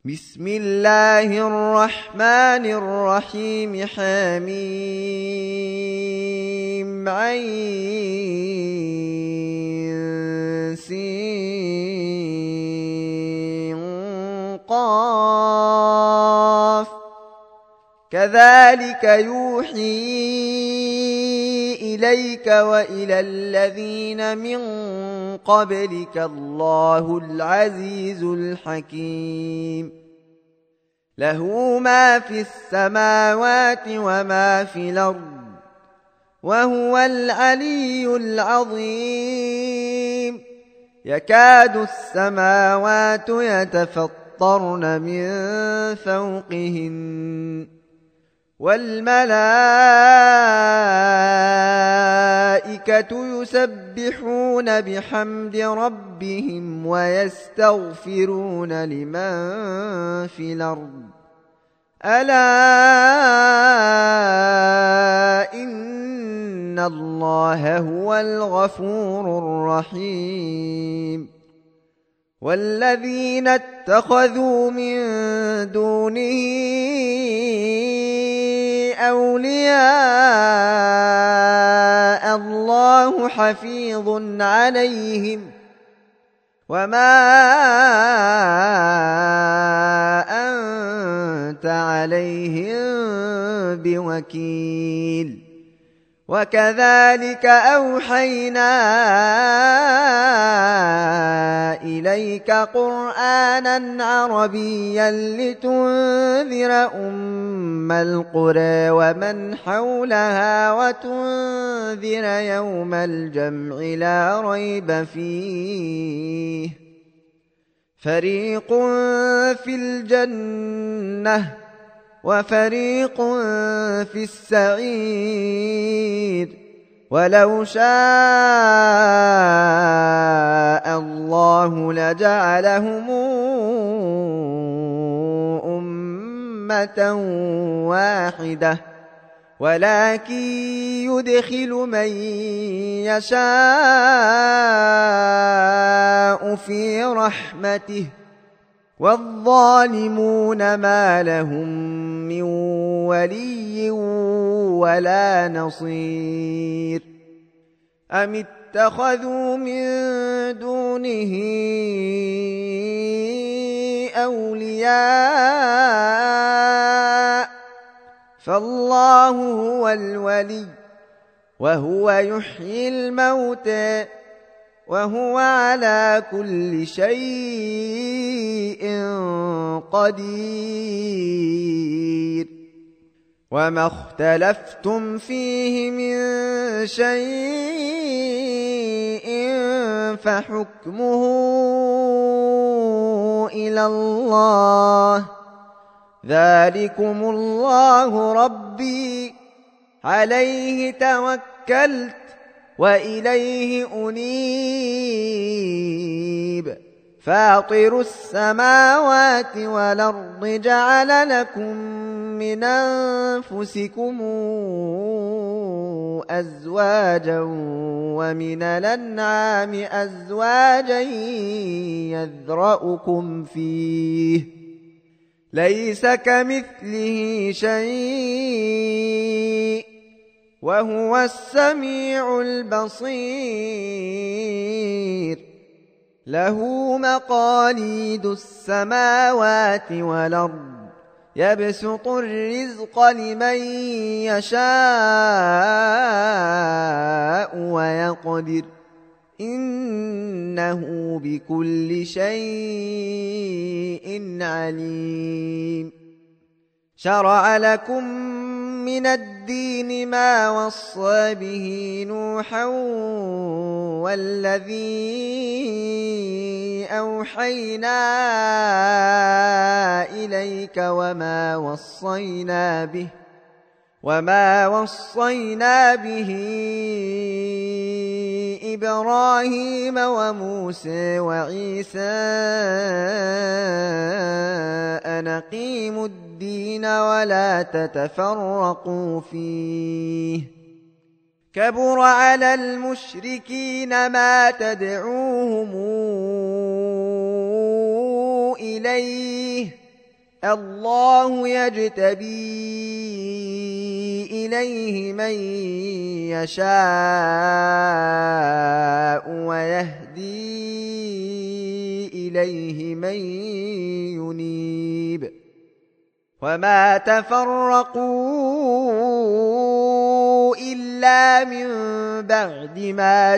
بسم الله الرحمن الرحيم حميم عين سين قاف كذلك يوحي إليك وإلى الذين من قبلك الله العزيز الحكيم له ما في السماوات وما في الأرض وهو العلي العظيم يكاد السماوات يتفطرن من فوقهن والملائكة يسبحون بحمد ربهم ويستغفرون لمن في الأرض ألا إن الله هو الغفور الرحيم والذين اتخذوا من دونه أولياء الله حفيظ عليهم وما أنت عليهم بوكيل وكذلك أوحينا إليك قرآنا عربيا لتنذر أم القرى ومن حولها وتنذر يوم الجمع لا ريب فيه فريق في الجنة وفريق في السعير ولو شاء الله لجعلهم أمة واحدة ولكن يدخل من يشاء في رحمته والظالمون ما لهم من ولي ولا نصير أم اتخذوا من دونه أولياء فالله هو الولي وهو يحيي الموتى وهو على كل شيء قدير وما اختلفتم فيه من شيء فحكمه إلى الله ذلكم الله ربي عليه توكلت وإليه أنيب فاطر السماوات والأرض جعل لكم من أنفسكم أزواجا ومن الأنعام أزواجا يذرأكم فيه ليس كمثله شيء وهو السميع البصير له مقاليد السماوات والأرض يبسط الرزق لمن يشاء ويقدر إنه بكل شيء عليم شرع لكم من الدين ما وصى به نوحا والذي أوحينا إليك وما وصينا به إبراهيم وموسى وعيسى أن أقيموا الدين ولا تتفرقوا فيه كبر على المشركين ما تدعوهم إليه الله يجتبي إليه من يشاء ويهدي إليه من ينيب وما تفرقوا إلا من بعد ما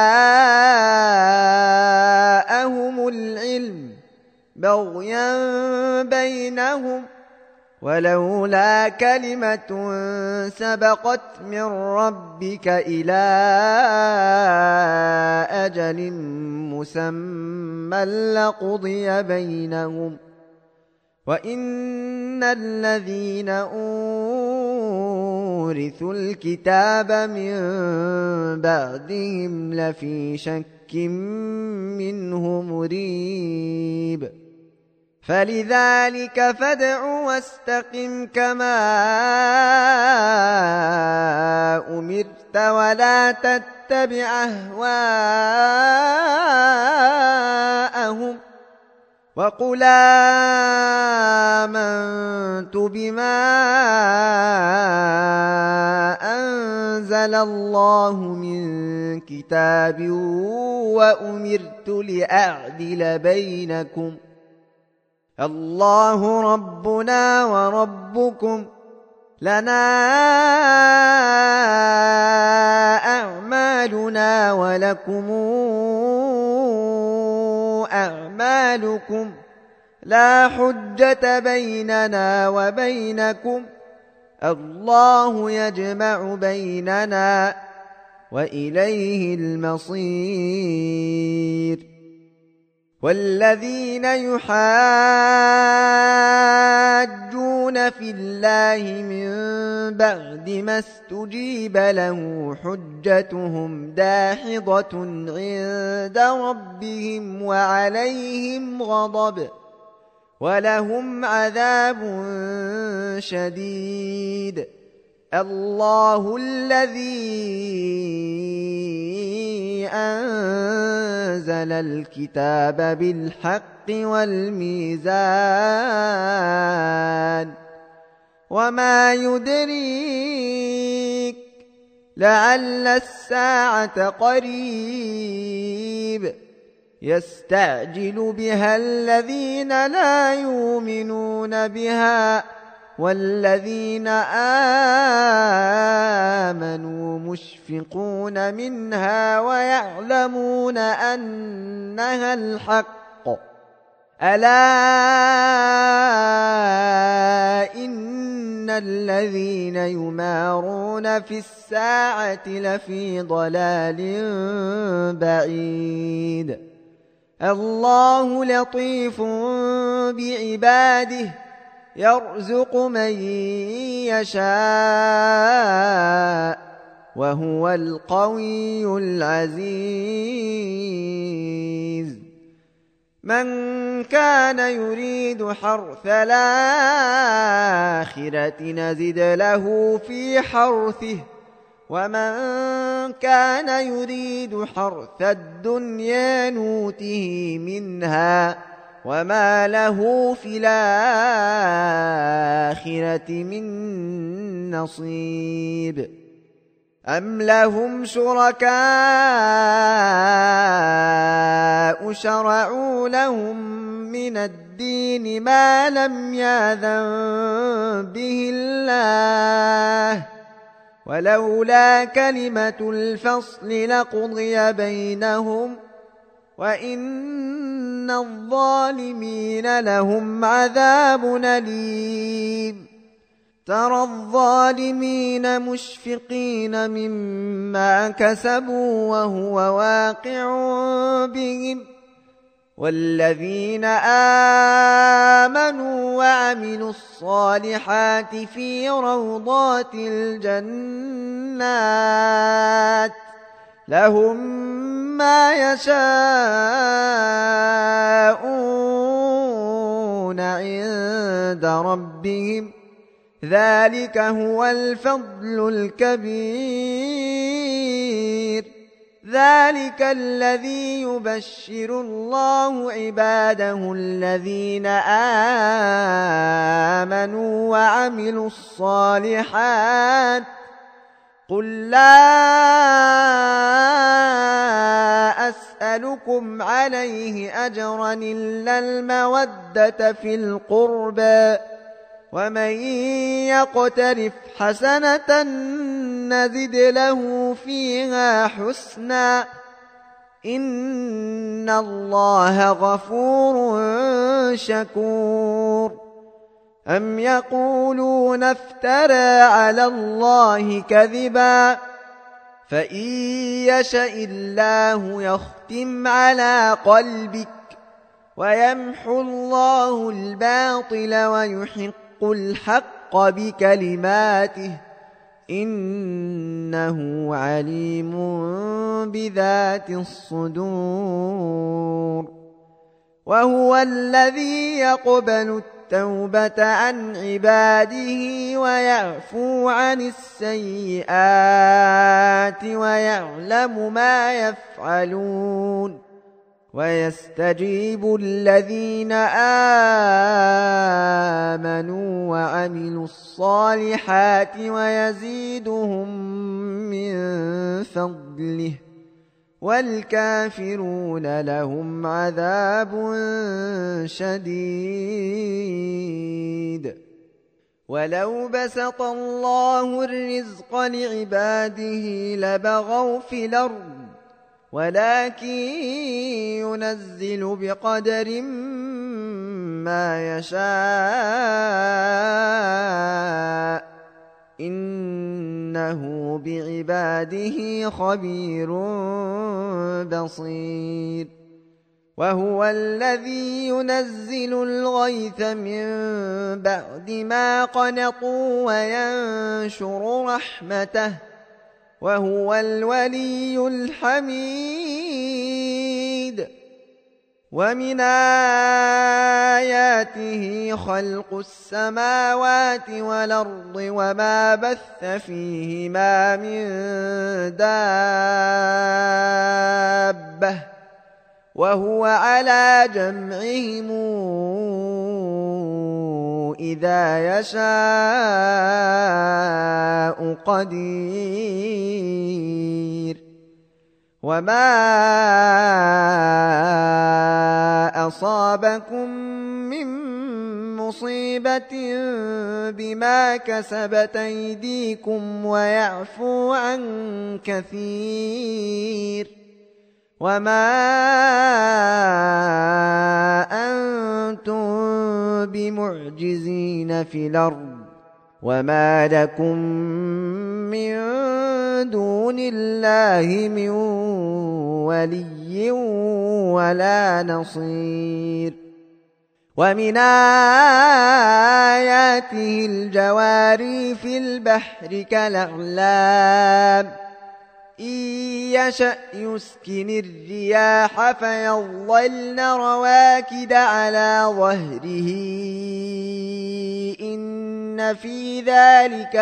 جاءهم العلم بغيا بينهم ولولا كلمة سبقت من ربك إلى أجل مسمى لقضي بينهم وإن الذين أورثوا الكتاب من بعدهم لفي شك منه مريب فلذلك فادع واستقم كما أمرت ولا تتبع أهواءهم وقل آمنت بما أنزل الله من كتاب وأمرت لأعدل بينكم الله ربنا وربكم لنا أعمالنا ولكم أعمالكم لا حجة بيننا وبينكم الله يجمع بيننا وإليه المصير والذين يحاجون في الله من بعد ما استجيب له حجتهم داحضة عند ربهم وعليهم غضب ولهم عذاب شديد الله الذي أنزل الكتاب بالحق والميزان وما يدريك لعل الساعة قريب يستعجل بها الذين لا يؤمنون بها والذين آمنوا مشفقون منها ويعلمون أنها الحق ألا إن الذين يمارون في الساعة لفي ضلال بعيد الله لطيف بعباده يرزق من يشاء وهو القوي العزيز من كان يريد حرث الآخرة نزد له في حرثه ومن كان يريد حرث الدنيا نوته منها وما له في الآخرة من نصيب أم لهم شركاء شرعوا لهم من الدين ما لم يأذن به الله ولولا كلمة الفصل لقضي بينهم وإن الظالمين لهم عذاب أليم ترى الظالمين مشفقين مما كسبوا وهو واقع بهم والذين آمنوا وعملوا الصالحات في روضات الجنات لهم ما يشاءون عند ربهم ذلك هو الفضل الكبير ذلك الذي يبشر الله عباده الذين آمنوا وعملوا الصالحات قل لا أسألكم عليه أجرا إلا المودة في القربى ومن يقترف حسنة نزد له فيها حسنا إن الله غفور شكور أم يقولون افترى على الله كذبا فإن يشأ الله يختم على قلبك ويمحو الله الباطل ويحق الحق بكلماته إنه عليم بذات الصدور وهو الذي يقبل التوبة عن عباده ويعفو عن السيئات ويعلم ما يفعلون ويستجيب الذين آمنوا وعملوا الصالحات ويزيدهم من فضله والكافرون لهم عذاب شديد ولو بسط الله الرزق لعباده لبغوا في الأرض ولكن ينزل بقدر ما يشاء إنه بعباده خبير بصير وهو الذي ينزل الغيث من بعد ما قنطوا وينشر رحمته وهو الولي الحميد ومن آياته خلق السماوات والأرض وما بث فيهما من دابة وهو على جمعهم إذا يشاء قدير وما أصابكم من مصيبة بما كسبت أيديكم ويعفو عن كثير وما أنتم بمعجزين في الأرض وما لكم من دون الله من ولي ولا نصير ومن آياته الجواري في البحر كالأعلام إن يشأ يسكن الرياح فيظللن رواكد على ظهره إن في ذلك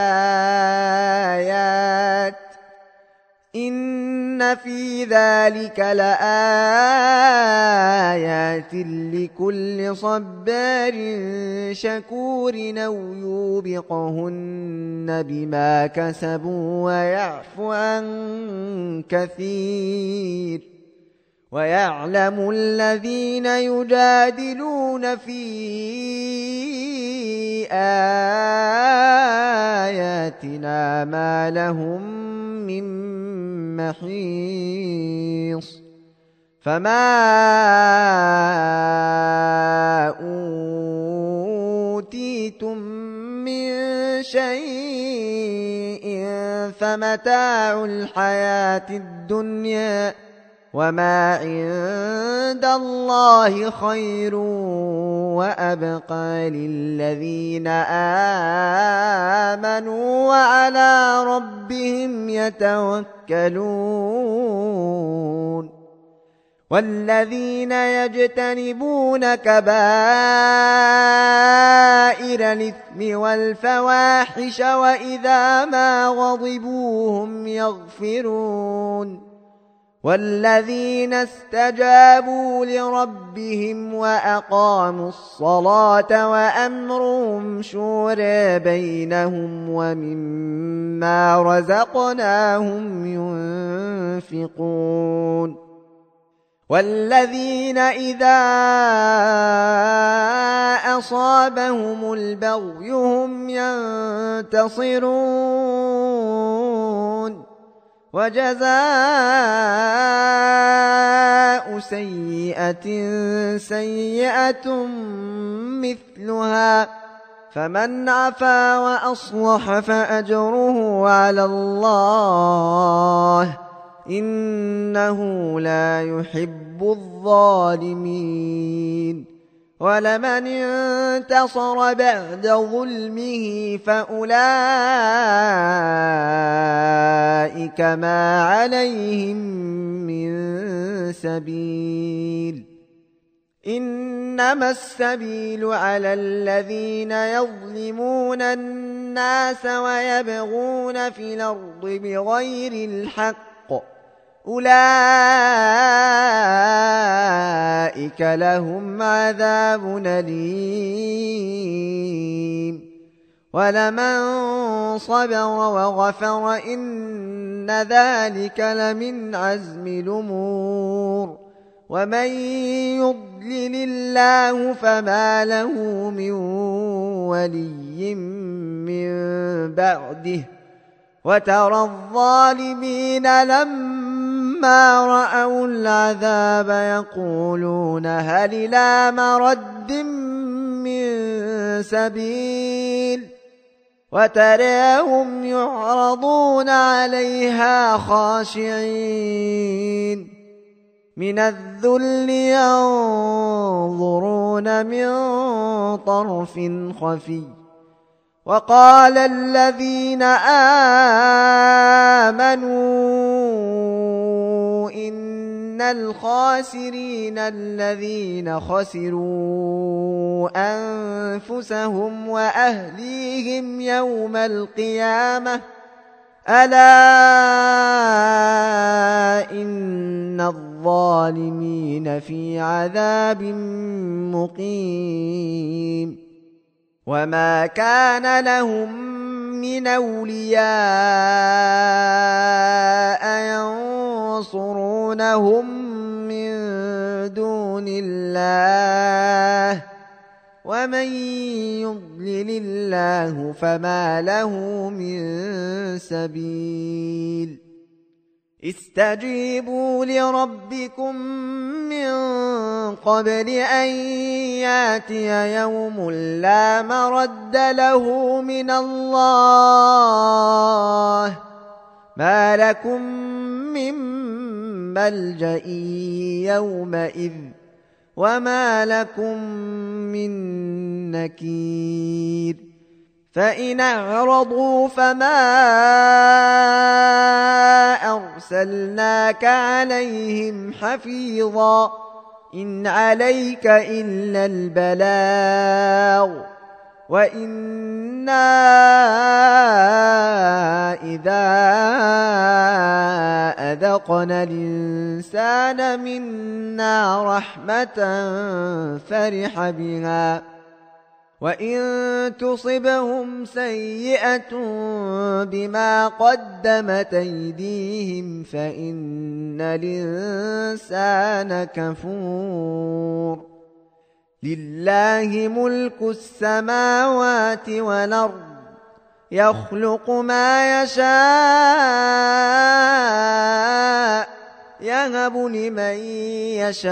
لآيات لكل صبار شكور أو يوبقهن بما كسبوا ويعفو عن كثير ويعلم الذين يجادلون في آياتنا ما لهم من محيص فما أوتيتم من شيء فمتاع الحياة الدنيا وما عند الله خير وأبقى للذين آمنوا وعلى ربهم يتوكلون والذين يجتنبون كبائر الإثم والفواحش وإذا ما غضبوا هم يغفرون والذين استجابوا لربهم وأقاموا الصلاة وأمرهم شورى بينهم ومما رزقناهم ينفقون والذين إذا أصابهم البغي هم ينتصرون وجزاء سيئة سيئة مثلها فمن عفا وأصلح فأجره على الله إنه لا يحب الظالمين ولمن انتصر بعد ظلمه فأولئك ما عليهم من سبيل إنما السبيل على الذين يظلمون الناس ويبغون في الأرض بغير الحق أولئك لهم عذاب أليم ولمن صبر وغفر إن ذلك لمن عزم الأمور ومن يضلل الله فما له من ولي من بعده وترى الظالمين لما رأوا العذاب يقولون هل إلى مرد من سبيل وتراهم يعرضون عليها خاشعين من الذل ينظرون من طرف خفي وقال الذين آمنوا إن الخاسرين الذين خسروا أنفسهم وأهليهم يوم القيامة ألا إن الظالمين في عذاب مقيم وما كان لهم من أولياء ينصرونهم من دون الله ومن يضلل الله فما له من سبيل استجيبوا لربكم من قبل أن ياتي يوم لا مرد له من الله ما لكم من ملجأ يومئذ وما لكم من نكير فإن أعرضوا فما أرسلناك عليهم حفيظا إن عليك إلا البلاغ وإنا إذا أذقنا الإنسان منا رحمة فرح بها وإن تصبهم سيئة بما قدمت أيديهم فإن الإنسان كفور لله ملك السماوات والأرض يخلق ما يشاء يهب لمن يشاء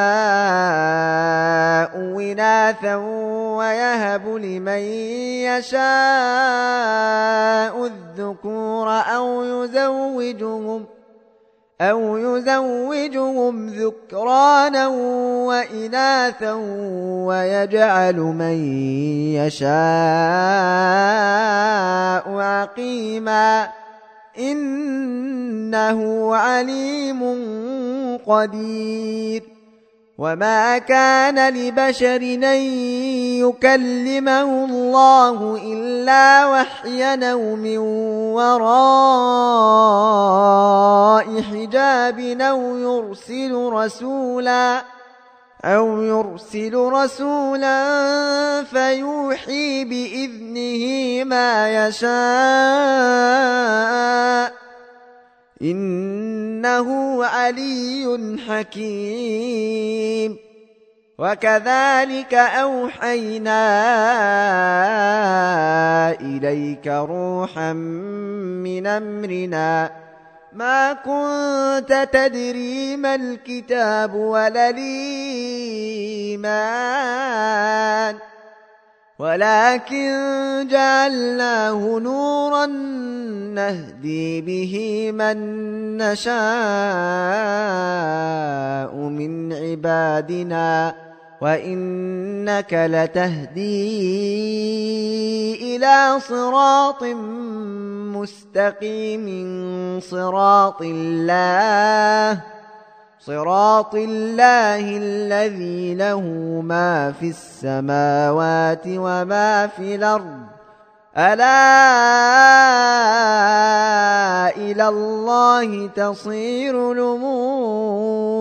إناثا ويهب لمن يشاء الذكور أو يزوجهم ذكرانا وإناثا ويجعل من يشاء عقيما إنه عليم قدير وما كان لبشر أن يكلمه الله إلا وحيا أو من وراء حجاب أو يرسل رسولا فيوحي بإذنه ما يشاء إنه علي حكيم. وكذلك أوحينا إليك روحا من أمرنا ما كنت تدري ما الكتاب ولا الإيمان ولكن جعلناه نورا نهدي به من نشاء من عبادنا وإنك لتهدي إلى صراط مستقيم صراط الله الذي له ما في السماوات وما في الأرض ألا إلى الله تصير الأمور.